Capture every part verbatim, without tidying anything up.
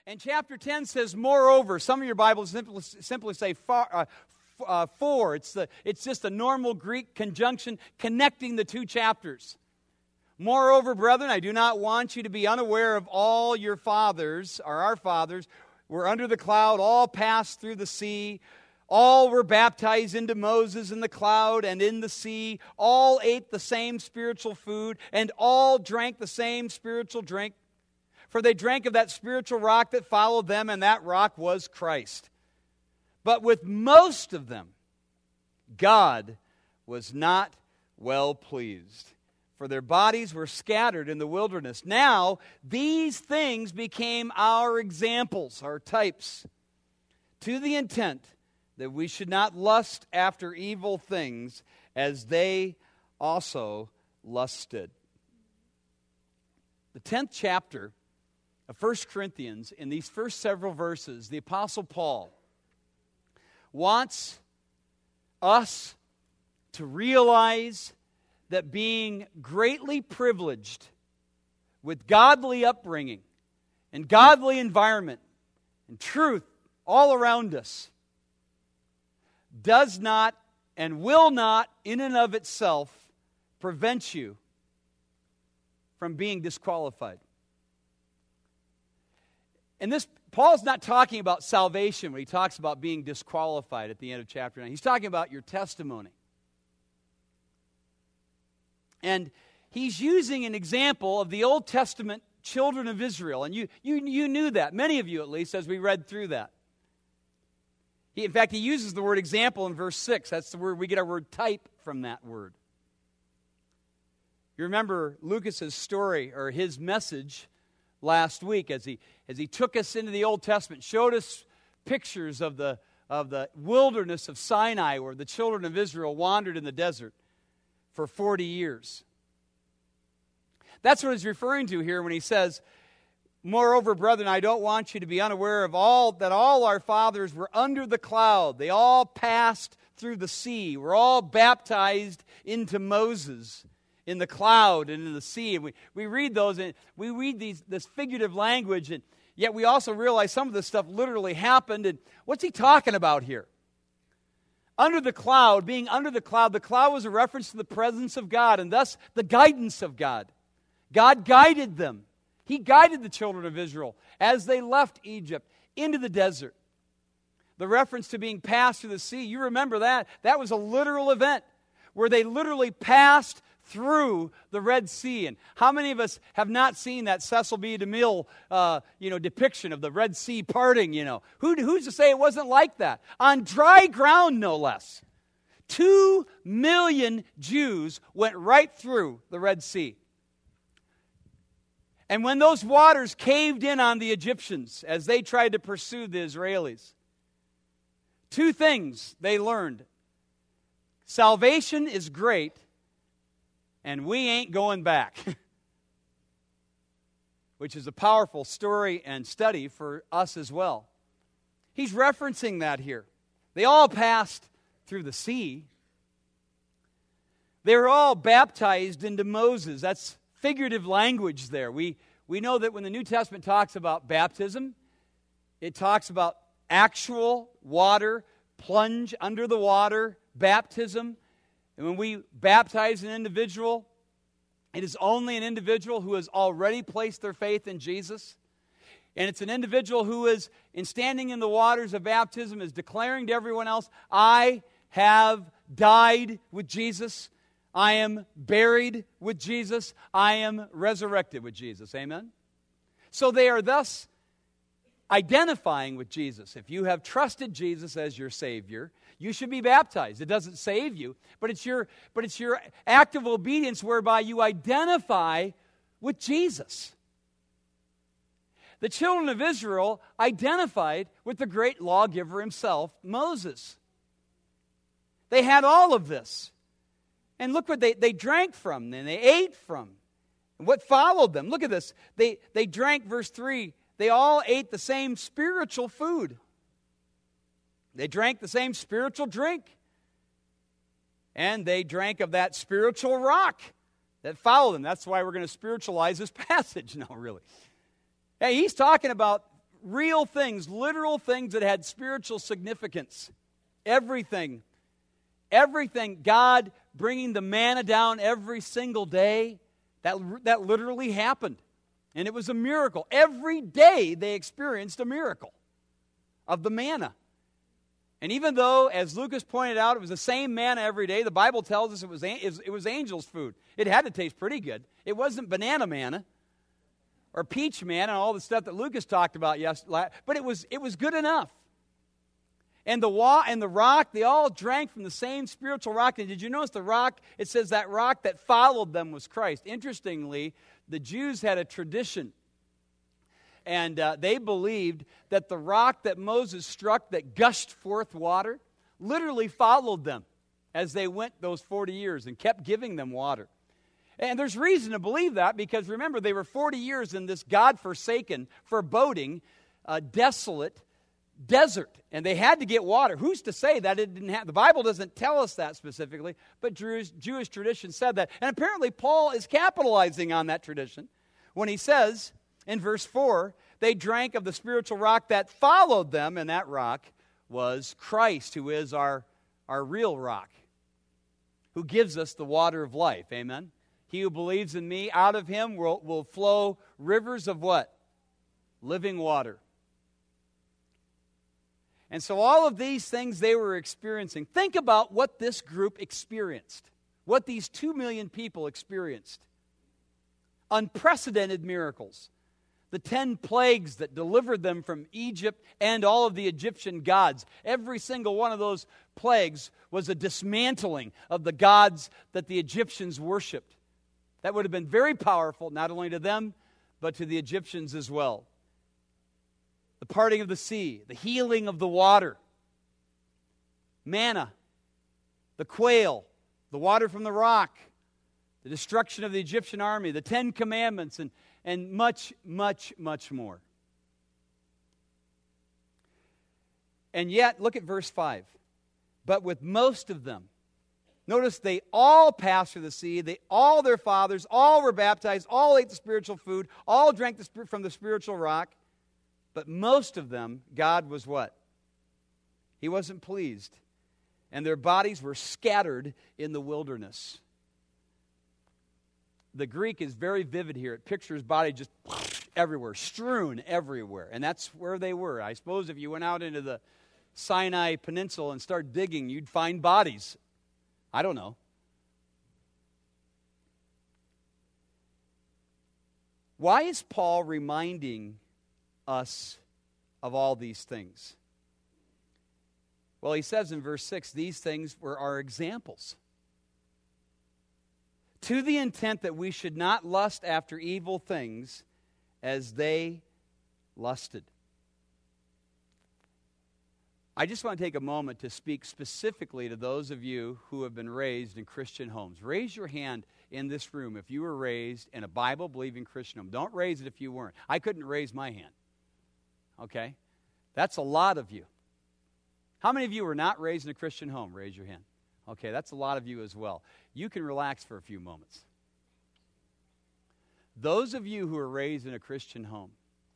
And chapter ten says, moreover. Some of your Bibles simply, simply say far, uh, f- uh, for. It's, the, it's just a normal Greek conjunction connecting the two chapters. Moreover, brethren, I do not want you to be unaware of all your fathers, or our fathers, were under the cloud, all passed through the sea. All were baptized into Moses in the cloud and in the sea. All ate the same spiritual food, and all drank the same spiritual drink. For they drank of that spiritual rock that followed them, and that rock was Christ. But with most of them, God was not well pleased, for their bodies were scattered in the wilderness. Now, these things became our examples, our types, to the intent that we should not lust after evil things as they also lusted. The tenth chapter of First Corinthians, in these first several verses, the Apostle Paul wants us to realize that being greatly privileged with godly upbringing and godly environment and truth all around us does not and will not, in and of itself, prevent you from being disqualified. And this, Paul's not talking about salvation when he talks about being disqualified at the end of chapter nine. He's talking about your testimony. And he's using an example of the Old Testament children of Israel. And you, you, you knew that, many of you at least, as we read through that. He, in fact, he uses the word example in verse six. That's the word, we get our word type from that word. You remember Lucas's story, or his message last week, as he as he took us into the Old Testament, showed us pictures of the of the wilderness of Sinai, where the children of Israel wandered in the desert for forty years. That's what he's referring to here when he says, moreover, brethren, I don't want you to be unaware of all that all our fathers were under the cloud. They all passed through the sea. We're all baptized into Moses in the cloud and in the sea. And we, we read those, and we read these this figurative language, and yet we also realize some of this stuff literally happened. And what's he talking about here? Under the cloud, being under the cloud, the cloud was a reference to the presence of God, and thus the guidance of God. God guided them. He guided the children of Israel as they left Egypt into the desert. The reference to being passed through the sea, you remember that. That was a literal event where they literally passed through the Red Sea. And how many of us have not seen that Cecil B. DeMille uh, you know, depiction of the Red Sea parting? You know, Who, who's to say it wasn't like that? On dry ground, no less. Two million Jews went right through the Red Sea. And when those waters caved in on the Egyptians as they tried to pursue the Israelis, two things they learned. Salvation is great, and we ain't going back. Which is a powerful story and study for us as well. He's referencing that here. They all passed through the sea. They were all baptized into Moses. That's figurative language there. We, we know that when the New Testament talks about baptism, it talks about actual water, plunge under the water, baptism. And when we baptize an individual, it is only an individual who has already placed their faith in Jesus. And it's an individual who is, in standing in the waters of baptism, is declaring to everyone else, I have died with Jesus. I am buried with Jesus. I am resurrected with Jesus. Amen? So they are thus identifying with Jesus. If you have trusted Jesus as your Savior, you should be baptized. It doesn't save you, but it's your, but it's your act of obedience whereby you identify with Jesus. The children of Israel identified with the great lawgiver himself, Moses. They had all of this. And look what they, they drank from, and they ate from. And what followed them? Look at this. They, they drank, verse three, they all ate the same spiritual food. They drank the same spiritual drink. And they drank of that spiritual rock that followed them. That's why we're going to spiritualize this passage. No, really. Hey, he's talking about real things, literal things that had spiritual significance. Everything. Everything. God bringing the manna down every single day, that, that literally happened. And it was a miracle. Every day they experienced a miracle of the manna. And even though, as Lucas pointed out, it was the same manna every day, the Bible tells us it was, it was angels' food. It had to taste pretty good. It wasn't banana manna or peach manna and all the stuff that Lucas talked about yesterday, but it was, it was good enough. And the wa- and the rock, they all drank from the same spiritual rock. And did you notice the rock? It says that rock that followed them was Christ. Interestingly, the Jews had a tradition. And uh, they believed that the rock that Moses struck that gushed forth water literally followed them as they went those forty years and kept giving them water. And there's reason to believe that because, remember, they were forty years in this God-forsaken, foreboding, uh, desolate desert. And they had to get water. Who's to say that it didn't happen? The Bible doesn't tell us that specifically, but Jewish, Jewish tradition said that. And apparently Paul is capitalizing on that tradition when he says in verse four, they drank of the spiritual rock that followed them, and that rock was Christ, who is our, our real rock, who gives us the water of life. Amen? He who believes in me, out of him will, will flow rivers of what? Living water. And so all of these things they were experiencing. Think about what this group experienced, what these two million people experienced. Unprecedented miracles. The ten plagues that delivered them from Egypt and all of the Egyptian gods. Every single one of those plagues was a dismantling of the gods that the Egyptians worshipped. That would have been very powerful, not only to them, but to the Egyptians as well. The parting of the sea, the healing of the water, manna, the quail, the water from the rock, the destruction of the Egyptian army, the Ten Commandments, and, and much, much, much more. And yet, look at verse five. But with most of them, notice they all passed through the sea, they all their fathers, all were baptized, all ate the spiritual food, all drank the, from the spiritual rock. But most of them, God was what? He wasn't pleased. And their bodies were scattered in the wilderness. The Greek is very vivid here. It pictures body just everywhere, strewn everywhere. And that's where they were. I suppose if you went out into the Sinai Peninsula and started digging, you'd find bodies. I don't know. Why is Paul reminding us of all these things? Well, he says in verse six, these things were our examples, to the intent that we should not lust after evil things as they lusted. I just want to take a moment to speak specifically to those of you who have been raised in Christian homes. Raise your hand in this room if you were raised in a Bible-believing Christian home. Don't raise it if you weren't. I couldn't raise my hand. Okay? That's a lot of you. How many of you were not raised in a Christian home? Raise your hand. Okay, that's a lot of you as well. You can relax for a few moments. Those of you who are raised in a Christian home,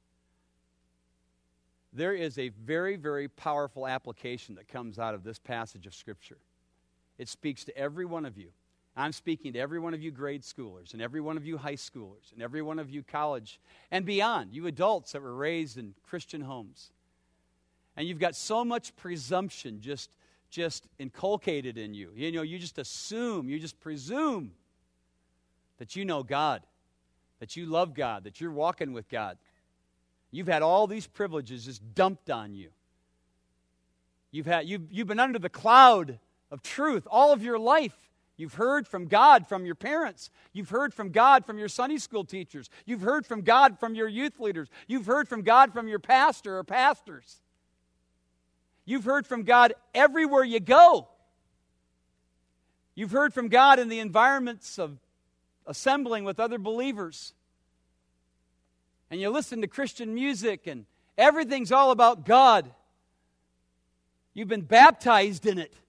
there is a very, very powerful application that comes out of this passage of Scripture. It speaks to every one of you. I'm speaking to every one of you grade schoolers and every one of you high schoolers and every one of you college and beyond, you adults that were raised in Christian homes. And you've got so much presumption just, just inculcated in you. You know, you just assume, you just presume that you know God, that you love God, that you're walking with God. You've had all these privileges just dumped on you. You've had you've, you've been under the cloud of truth all of your life. You've heard from God from your parents. You've heard from God from your Sunday school teachers. You've heard from God from your youth leaders. You've heard from God from your pastor or pastors. You've heard from God everywhere you go. You've heard from God in the environments of assembling with other believers. And you listen to Christian music and everything's all about God. You've been baptized in it.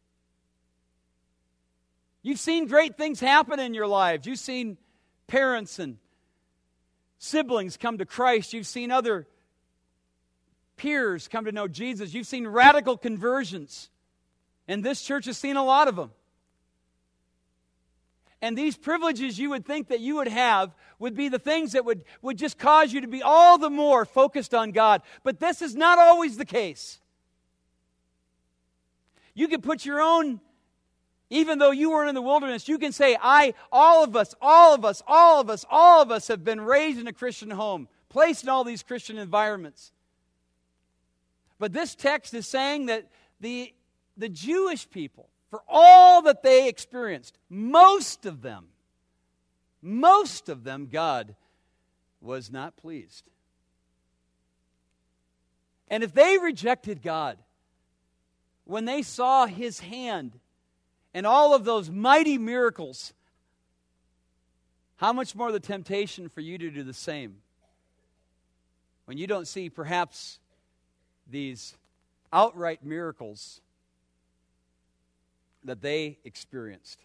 You've seen great things happen in your lives. You've seen parents and siblings come to Christ. You've seen other peers come to know Jesus. You've seen radical conversions. And this church has seen a lot of them. And these privileges you would think that you would have would be the things that would, would just cause you to be all the more focused on God. But this is not always the case. You can put your own, even though you were in the wilderness, you can say, I, all of us, all of us, all of us, all of us have been raised in a Christian home, placed in all these Christian environments. But this text is saying that the, the Jewish people, for all that they experienced, most of them, most of them, God was not pleased. And if they rejected God, when they saw His hand and all of those mighty miracles, how much more the temptation for you to do the same? When you don't see perhaps these outright miracles that they experienced.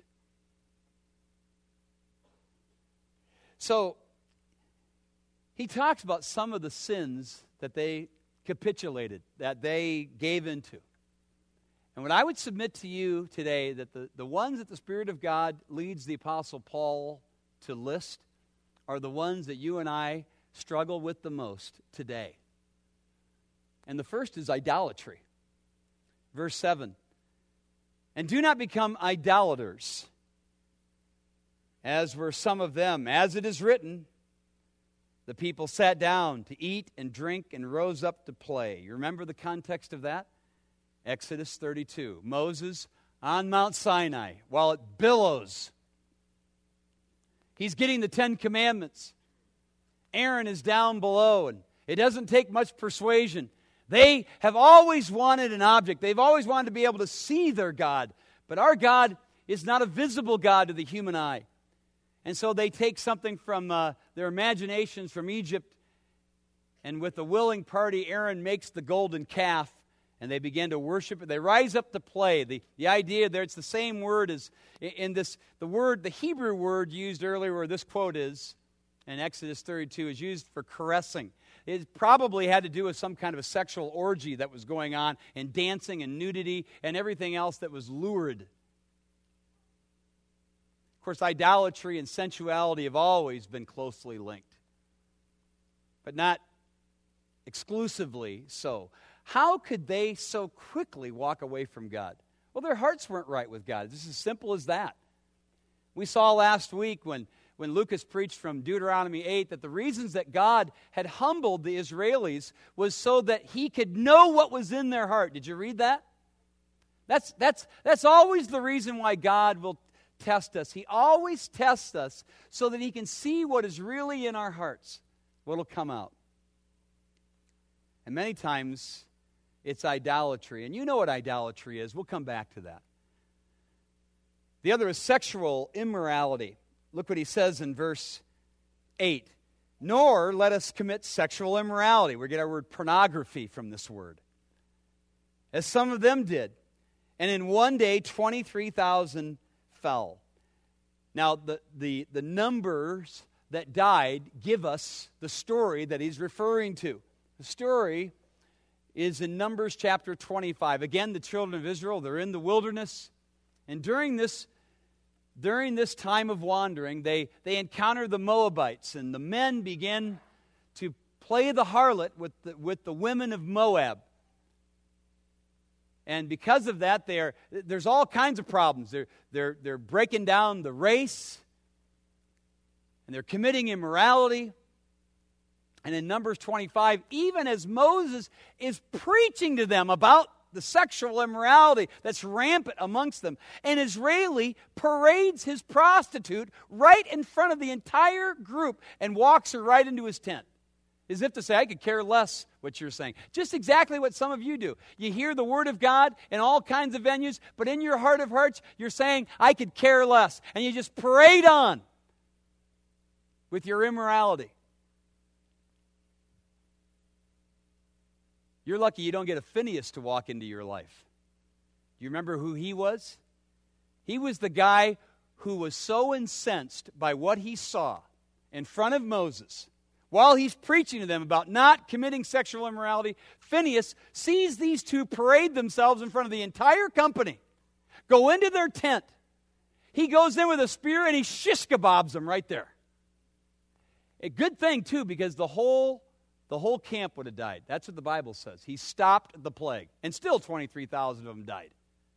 So, he talks about some of the sins that they capitulated, that they gave into. And what I would submit to you today, that the, the ones that the Spirit of God leads the Apostle Paul to list are the ones that you and I struggle with the most today. And the first is idolatry. Verse seven. And do not become idolaters, as were some of them. As it is written, the people sat down to eat and drink and rose up to play. You remember the context of that? Exodus thirty-two. Moses on Mount Sinai while it billows. He's getting the Ten Commandments. Aaron is down below, and it doesn't take much persuasion. They have always wanted an object. They've always wanted to be able to see their God. But our God is not a visible God to the human eye. And so they take something from uh, their imaginations from Egypt, and with a willing party, Aaron makes the golden calf, and they begin to worship it. They rise up to play. The, the idea there, it's the same word as in this, the word, the Hebrew word used earlier where this quote is, in Exodus thirty-two, is used for caressing. It probably had to do with some kind of a sexual orgy that was going on, and dancing and nudity and everything else that was lurid. Of course, idolatry and sensuality have always been closely linked, but not exclusively so. How could they so quickly walk away from God? Well, their hearts weren't right with God. It's as simple as that. We saw last week when When Lucas preached from Deuteronomy eight, that the reasons that God had humbled the Israelis was so that He could know what was in their heart. Did you read that? That's, that's, that's always the reason why God will test us. He always tests us so that He can see what is really in our hearts, what will come out. And many times, it's idolatry. And you know what idolatry is. We'll come back to that. The other is sexual immorality. Look what he says in verse eight. Nor let us commit sexual immorality. We get our word pornography from this word. As some of them did. And in one day, twenty-three thousand fell. Now, the, the, the numbers that died give us the story that he's referring to. The story is in Numbers chapter twenty-five. Again, the children of Israel, they're in the wilderness. And during this During this time of wandering, they, they encounter the Moabites, and the men begin to play the harlot with the, with the women of Moab. And because of that, they are, there's all kinds of problems. They're, they're, they're breaking down the race, and they're committing immorality. And in Numbers twenty-five, even as Moses is preaching to them about the sexual immorality that's rampant amongst them, an Israeli parades his prostitute right in front of the entire group and walks her right into his tent. As if to say, I could care less what you're saying. Just exactly what some of you do. You hear the Word of God in all kinds of venues, but in your heart of hearts, you're saying, I could care less. And you just parade on with your immorality. You're lucky you don't get a Phineas to walk into your life. Do you remember who he was? He was the guy who was so incensed by what he saw in front of Moses while he's preaching to them about not committing sexual immorality, Phinehas sees these two parade themselves in front of the entire company, go into their tent. He goes in with a spear and he shish kebabs them right there. A good thing, too, because the whole, the whole camp would have died. That's what the Bible says. He stopped the plague, and still twenty-three thousand of them died.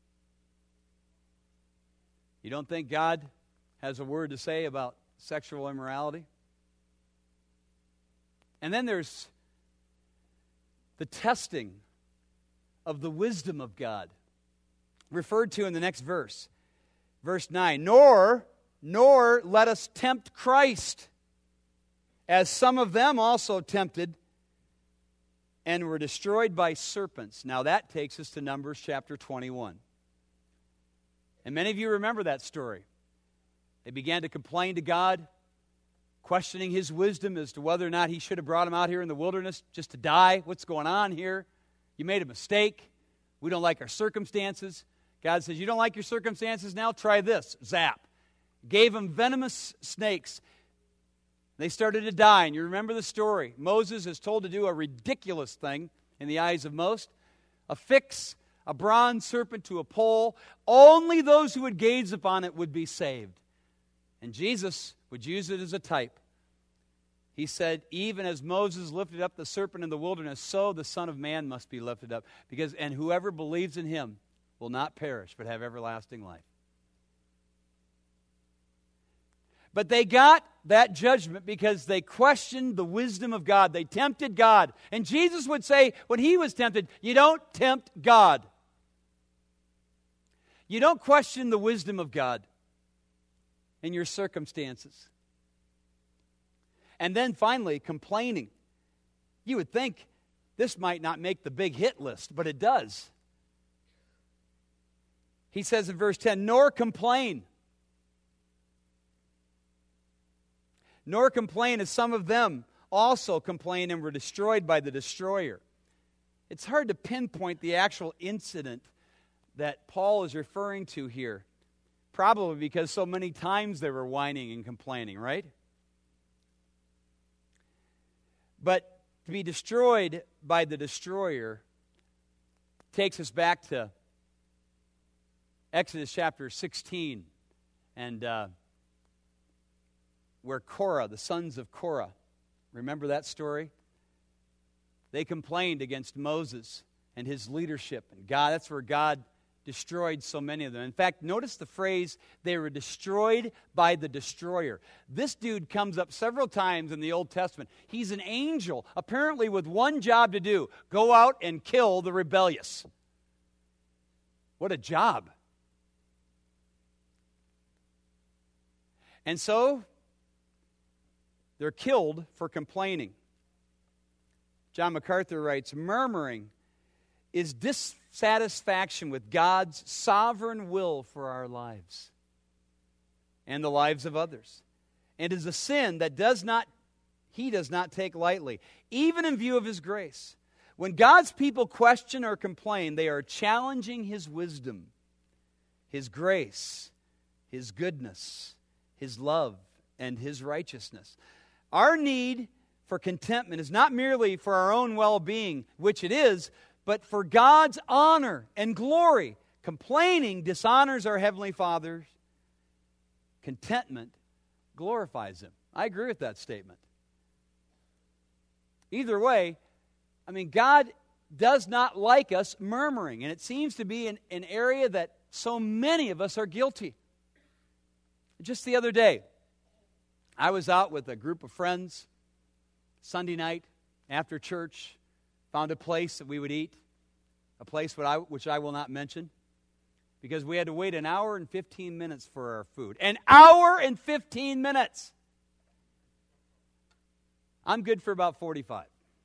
You don't think God has a word to say about sexual immorality? And then there's the testing of the wisdom of God, referred to in the next verse. Verse nine, nor, nor let us tempt Christ, as some of them also tempted and were destroyed by serpents. Now that takes us to Numbers chapter twenty-one. And many of you remember that story. They began to complain to God, questioning his wisdom as to whether or not he should have brought them out here in the wilderness just to die. What's going on here? You made a mistake. We don't like our circumstances. God says, you don't like your circumstances? Now try this. Zap. Gave them venomous snakes. They started to die, and you remember the story. Moses is told to do a ridiculous thing in the eyes of most. Affix a bronze serpent to a pole. Only those who would gaze upon it would be saved. And Jesus would use it as a type. He said, even as Moses lifted up the serpent in the wilderness, so the Son of Man must be lifted up. Because, and whoever believes in him will not perish, but have everlasting life. But they got that judgment because they questioned the wisdom of God. They tempted God. And Jesus would say, when he was tempted, you don't tempt God. You don't question the wisdom of God in your circumstances. And then finally, complaining. You would think this might not make the big hit list, but it does. He says in verse ten, nor complain. Nor complain as some of them also complained and were destroyed by the destroyer. It's hard to pinpoint the actual incident that Paul is referring to here. Probably because so many times they were whining and complaining, right? But to be destroyed by the destroyer takes us back to Exodus chapter sixteen, and uh, where Korah, the sons of Korah, remember that story? They complained against Moses and his leadership, and God, that's where God destroyed so many of them. In fact, notice the phrase, they were destroyed by the destroyer. This dude comes up several times in the Old Testament. He's an angel, apparently with one job to do, go out and kill the rebellious. What a job. And so, they're killed for complaining. John MacArthur writes, murmuring is dissatisfaction with God's sovereign will for our lives and the lives of others. And is a sin that does not, he does not take lightly, even in view of his grace. When God's people question or complain, they are challenging his wisdom, his grace, his goodness, his love, and his righteousness. Our need for contentment is not merely for our own well-being, which it is, but for God's honor and glory. Complaining dishonors our Heavenly Father. Contentment glorifies Him. I agree with that statement. Either way, I mean, God does not like us murmuring, and it seems to be an, an area that so many of us are guilty. Just the other day, I was out with a group of friends Sunday night after church, found a place that we would eat, a place which I, which I will not mention, because we had to wait an hour and fifteen minutes for our food. An hour and fifteen minutes! I'm good for about forty-five.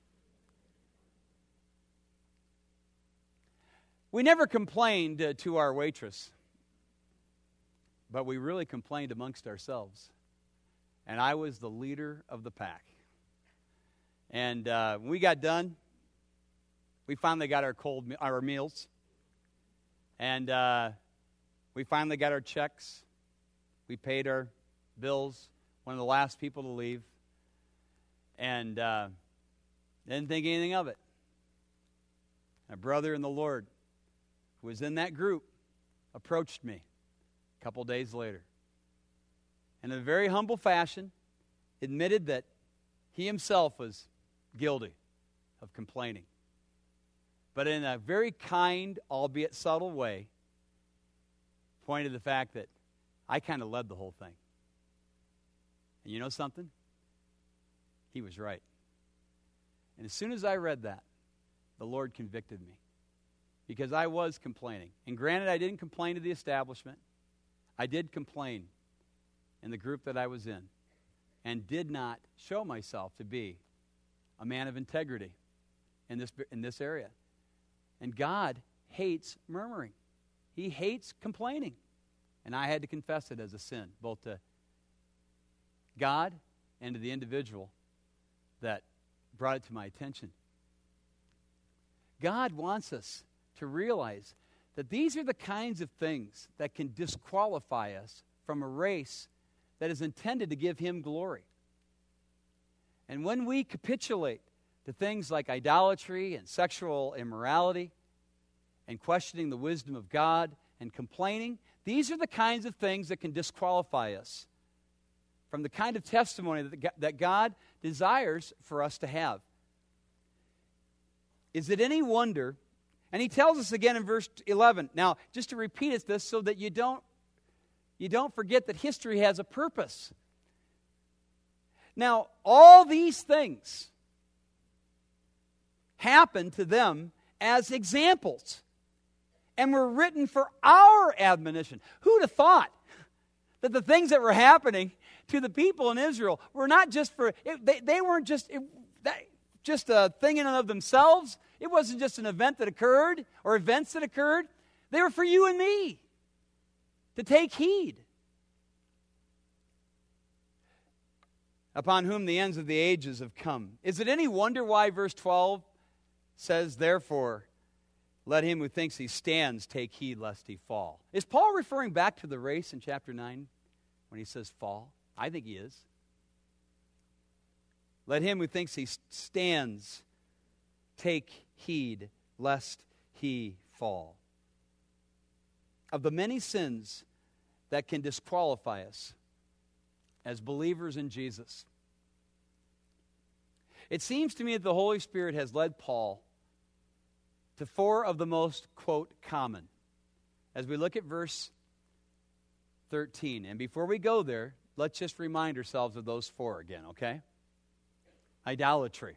We never complained uh, to our waitress, but we really complained amongst ourselves. And I was the leader of the pack. And uh, when we got done, we finally got our cold our meals. And uh, we finally got our checks. We paid our bills, one of the last people to leave. And uh, didn't think anything of it. A brother in the Lord who was in that group approached me a couple days later. And in a very humble fashion, admitted that he himself was guilty of complaining. But in a very kind, albeit subtle way, pointed to the fact that I kind of led the whole thing. And you know something? He was right. And as soon as I read that, the Lord convicted me. Because I was complaining. And granted, I didn't complain to the establishment. I did complain in the group that I was in. And did not show myself to be a man of integrity in this, in this area. And God hates murmuring. He hates complaining. And I had to confess it as a sin, both to God and to the individual that brought it to my attention. God wants us to realize that these are the kinds of things that can disqualify us from a race that is intended to give Him glory. And when we capitulate to things like idolatry and sexual immorality and questioning the wisdom of God and complaining, these are the kinds of things that can disqualify us from the kind of testimony that God desires for us to have. Is it any wonder? And he tells us again in verse eleven. Now, just to repeat it this so that you don't, you don't forget that history has a purpose. Now, all these things happened to them as examples and were written for our admonition. Who'd have thought that the things that were happening to the people in Israel were not just for, it, they, they weren't just, it, that, just a thing in and of themselves. It wasn't just an event that occurred or events that occurred. They were for you and me to take heed. Upon whom the ends of the ages have come. Is it any wonder why verse twelve says, therefore, let him who thinks he stands take heed lest he fall? Is Paul referring back to the race in chapter nine when he says fall? I think he is. Let him who thinks he stands take heed lest he fall. Of the many sins that can disqualify us as believers in Jesus, it seems to me that the Holy Spirit has led Paul to four of the most, quote, common. As we look at verse thirteen. And before we go there, let's just remind ourselves of those four again, okay? Idolatry.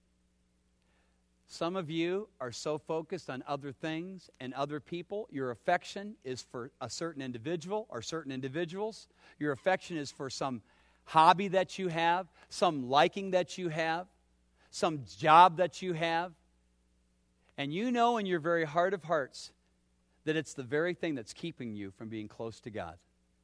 Some of you are so focused on other things and other people. Your affection is for a certain individual or certain individuals. Your affection is for some hobby that you have, some liking that you have, some job that you have. And you know in your very heart of hearts that it's the very thing that's keeping you from being close to God.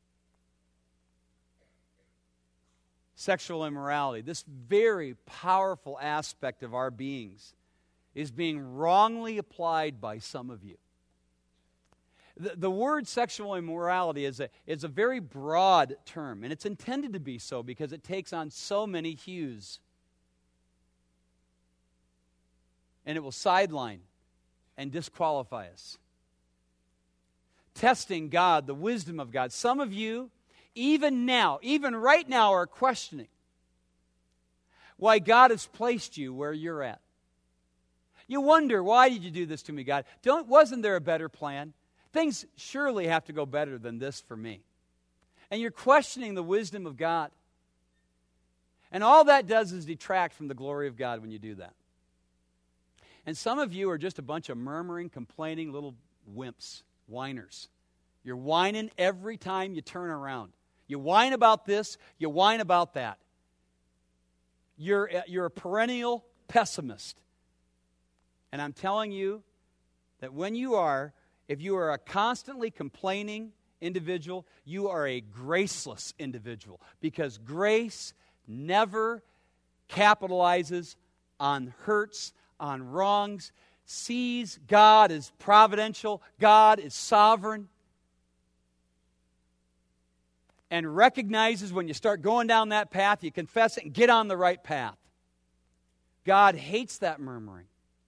Sexual immorality, this very powerful aspect of our beings, is being wrongly applied by some of you. The, the word sexual immorality is a, is a very broad term, and it's intended to be so because it takes on so many hues. And it will sideline and disqualify us. Testing God, the wisdom of God. Some of you, even now, even right now, are questioning why God has placed you where you're at. You wonder, why did you do this to me, God? Don't, wasn't there a better plan? Things surely have to go better than this for me. And you're questioning the wisdom of God. And all that does is detract from the glory of God when you do that. And some of you are just a bunch of murmuring, complaining little wimps, whiners. You're whining every time you turn around. You whine about this, you whine about that. You're, you're a perennial pessimist. And I'm telling you that when you are, if you are a constantly complaining individual, you are a graceless individual. Because grace never capitalizes on hurts, on wrongs, sees God as providential, God is sovereign, and recognizes when you start going down that path, you confess it and get on the right path. God hates that murmuring.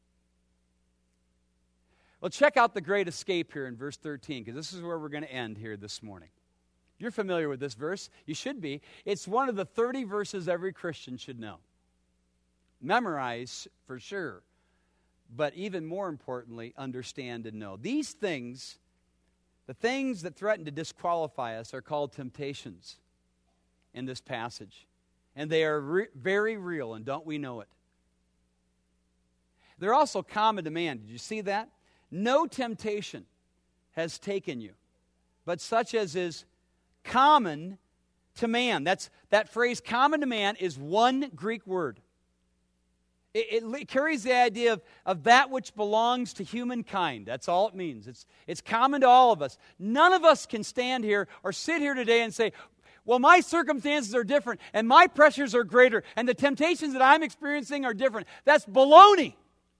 Well, check out the great escape here in verse thirteen, because this is where we're going to end here this morning. You're familiar with this verse. You should be. It's one of the thirty verses every Christian should know. Memorize for sure, but even more importantly, understand and know. These things, the things that threaten to disqualify us, are called temptations in this passage. And they are re- very real, and don't we know it? They're also common to man. Did you see that? No temptation has taken you, but such as is common to man. That's, that phrase, common to man, is one Greek word. It, it, it carries the idea of, of that which belongs to humankind. That's all it means. It's, it's common to all of us. None of us can stand here or sit here today and say, well, my circumstances are different, and my pressures are greater, and the temptations that I'm experiencing are different. That's baloney.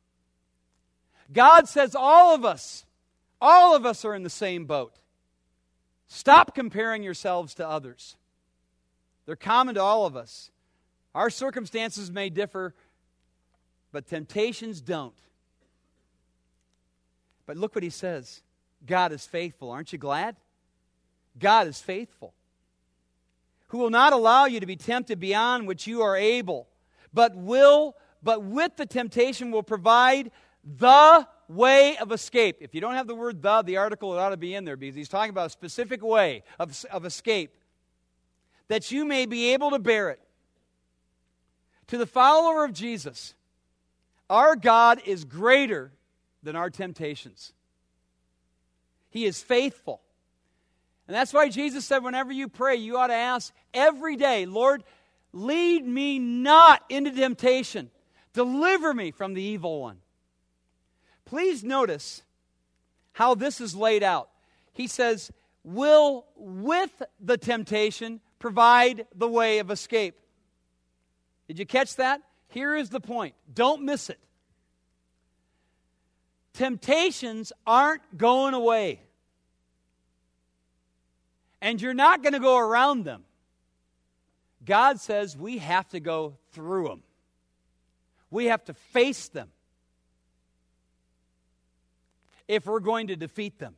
God says all of us, all of us are in the same boat. Stop comparing yourselves to others. They're common to all of us. Our circumstances may differ, but temptations don't. But look what he says. God is faithful. Aren't you glad? God is faithful, who will not allow you to be tempted beyond which you are able, but will, but with the temptation will provide the way of escape. If you don't have the word the, the article, it ought to be in there, because he's talking about a specific way of, of escape, that you may be able to bear it. To the follower of Jesus, our God is greater than our temptations. He is faithful. And that's why Jesus said, whenever you pray, you ought to ask every day, Lord, lead me not into temptation. Deliver me from the evil one. Please notice how this is laid out. He says, will with the temptation provide the way of escape. Did you catch that? Here is the point. Don't miss it. Temptations aren't going away. And you're not going to go around them. God says we have to go through them. We have to face them if we're going to defeat them.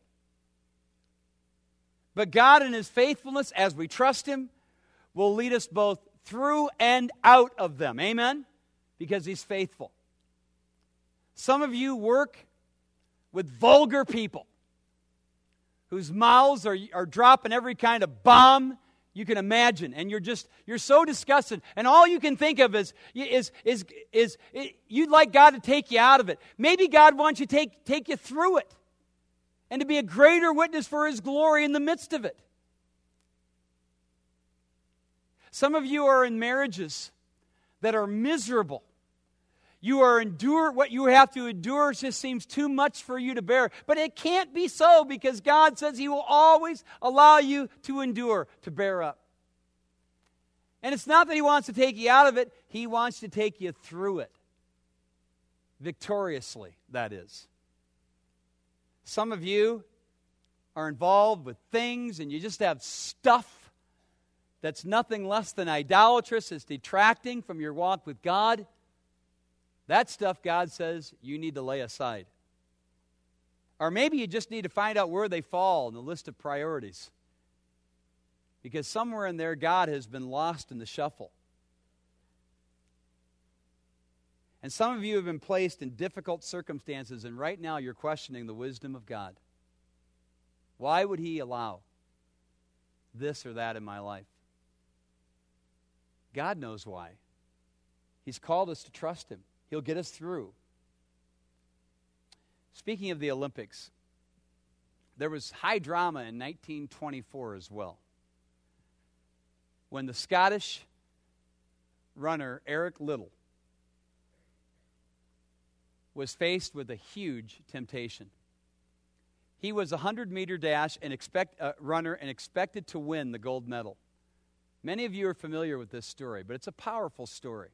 But God in His faithfulness, as we trust Him, will lead us both through and out of them. Amen? Because He's faithful. Some of you work with vulgar people whose mouths are, are dropping every kind of bomb you can imagine, and you're just you're so disgusted, and all you can think of is is is is, is you'd like God to take you out of it. Maybe God wants you to take take you through it, and to be a greater witness for His glory in the midst of it. Some of you are in marriages that are miserable. You are endure what you have to endure just seems too much for you to bear. But it can't be so, because God says He will always allow you to endure, to bear up. And it's not that He wants to take you out of it. He wants to take you through it. Victoriously, that is. Some of you are involved with things and you just have stuff that's nothing less than idolatrous. It's detracting from your walk with God. That stuff, God says, you need to lay aside. Or maybe you just need to find out where they fall in the list of priorities. Because somewhere in there, God has been lost in the shuffle. And some of you have been placed in difficult circumstances, and right now you're questioning the wisdom of God. Why would He allow this or that in my life? God knows why. He's called us to trust Him. He'll get us through. Speaking of the Olympics, there was high drama in nineteen twenty-four as well, when the Scottish runner Eric Liddell was faced with a huge temptation. He was a hundred-meter dash and expect, uh, runner and expected to win the gold medal. Many of you are familiar with this story, but it's a powerful story.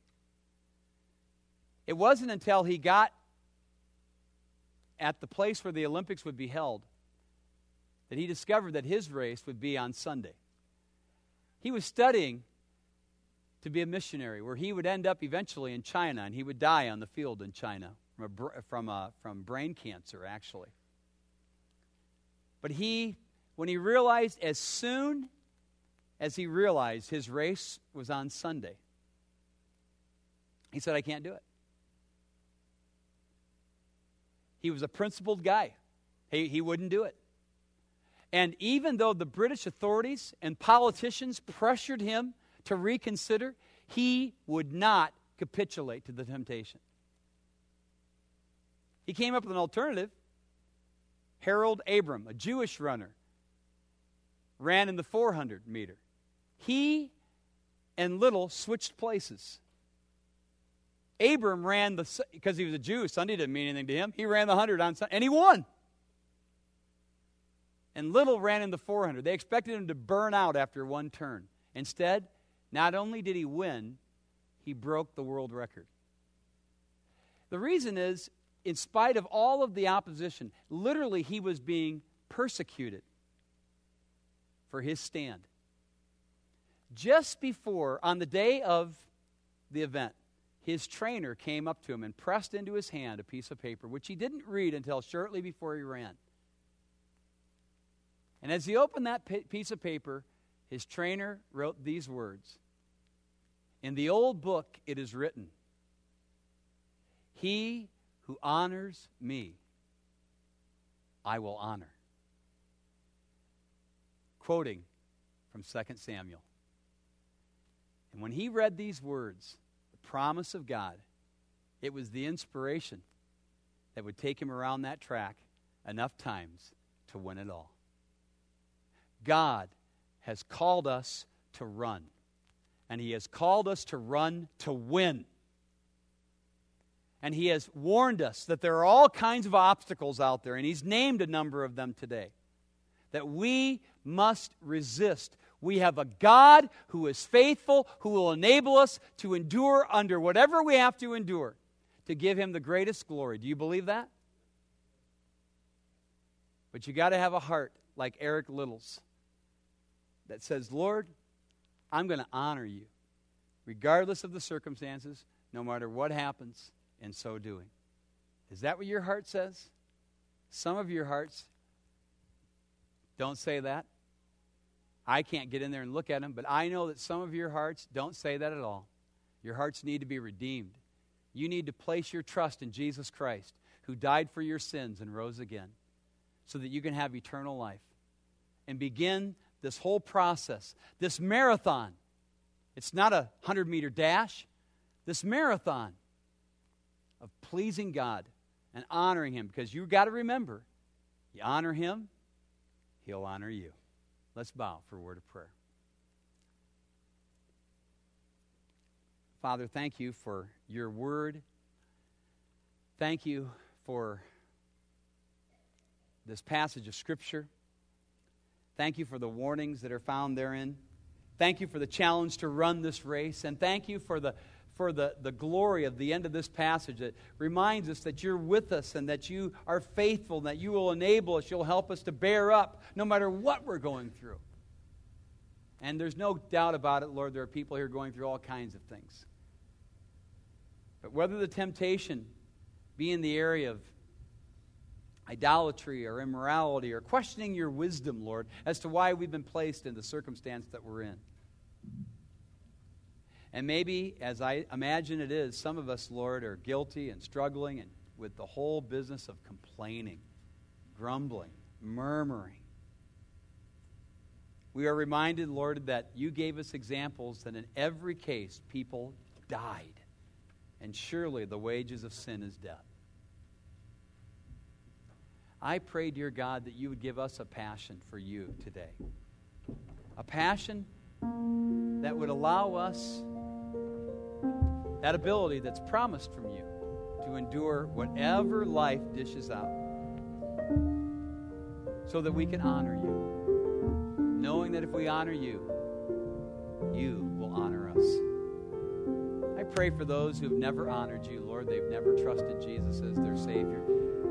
It wasn't until he got at the place where the Olympics would be held that he discovered that his race would be on Sunday. He was studying to be a missionary, where he would end up eventually in China, and he would die on the field in China from a, br- from, a, from brain cancer, actually. But he, when he realized, as soon as he realized his race was on Sunday, he said, I can't do it. He was a principled guy. He, he wouldn't do it. And even though the British authorities and politicians pressured him to reconsider, he would not capitulate to the temptation. He came up with an alternative. Harold Abram, a Jewish runner, ran in the four hundred meter. He and Little switched places. Abram ran the, because he was a Jew, Sunday didn't mean anything to him. He ran the one hundred on Sunday, and he won. And Little ran in the four hundred. They expected him to burn out after one turn. Instead, not only did he win, he broke the world record. The reason is, in spite of all of the opposition, literally he was being persecuted for his stand. Just before, on the day of the event, his trainer came up to him and pressed into his hand a piece of paper, which he didn't read until shortly before he ran. And as he opened that piece of paper, his trainer wrote these words. In the old book it is written, he who honors me, I will honor. Quoting from Second Samuel. And when he read these words, the promise of God, it was the inspiration that would take him around that track enough times to win it all. God has called us to run, and he has called us to run to win. And he has warned us that there are all kinds of obstacles out there, and he's named a number of them today, that we must resist. We have a God who is faithful, who will enable us to endure under whatever we have to endure, to give him the greatest glory. Do you believe that? But you got to have a heart like Eric Little's that says, Lord, I'm going to honor you, regardless of the circumstances, no matter what happens, in so doing. Is that what your heart says? Some of your hearts don't say that. I can't get in there and look at them, but I know that some of your hearts don't say that at all. Your hearts need to be redeemed. You need to place your trust in Jesus Christ, who died for your sins and rose again, so that you can have eternal life and begin this whole process, this marathon. It's not a hundred-meter dash. This marathon of pleasing God and honoring him, because you've got to remember, you honor him, he'll honor you. Let's bow for a word of prayer. Father, thank you for your word. Thank you for this passage of Scripture. Thank you for the warnings that are found therein. Thank you for the challenge to run this race. And thank you for the for the, the glory of the end of this passage that reminds us that you're with us and that you are faithful and that you will enable us, you'll help us to bear up no matter what we're going through. And there's no doubt about it, Lord, there are people here going through all kinds of things. But whether the temptation be in the area of idolatry or immorality or questioning your wisdom, Lord, as to why we've been placed in the circumstance that we're in. And maybe, as I imagine it is, some of us, Lord, are guilty and struggling and with the whole business of complaining, grumbling, murmuring. We are reminded, Lord, that you gave us examples that in every case people died. And surely the wages of sin is death. I pray, dear God, that you would give us a passion for you today. A passion that would allow us that ability that's promised from you to endure whatever life dishes out so that we can honor you, knowing that if we honor you, you will honor us. I pray for those who have never honored you, Lord. They've never trusted Jesus as their Savior.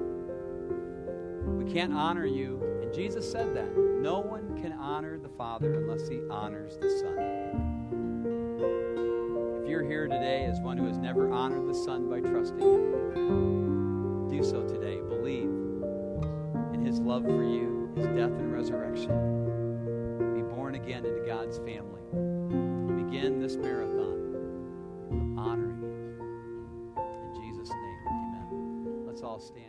We can't honor you, and Jesus said that. No one can honor the Father unless he honors the Son. you're here today as one who has never honored the Son by trusting Him, do so today. Believe in His love for you, His death and resurrection. Be born again into God's family. Begin this marathon of honoring Him. In Jesus' name, amen. Let's all stand.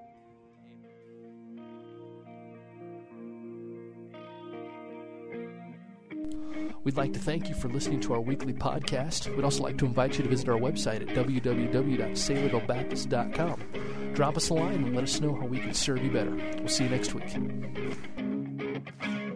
We'd like to thank you for listening to our weekly podcast. We'd also like to invite you to visit our website at w w w dot saylorville baptist dot com. Drop us a line and let us know how we can serve you better. We'll see you next week.